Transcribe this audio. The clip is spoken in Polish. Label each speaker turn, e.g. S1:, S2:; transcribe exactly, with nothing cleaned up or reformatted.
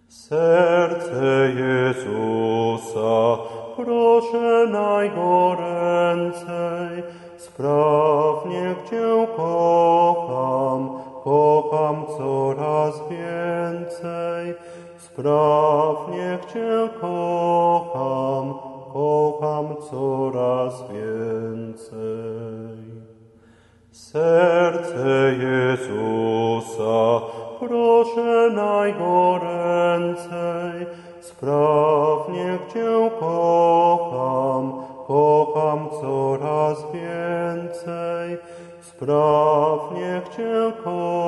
S1: Serce Jezusa proszę najgoręcej, sprawnie Cię kocham, kocham coraz więcej. Sprawnie Cię kocham, kocham coraz więcej. Serce Jezusa proszę najgoręcej, sprawnie Cię kocham, kocham coraz więcej. Sprawnie Cię kocham,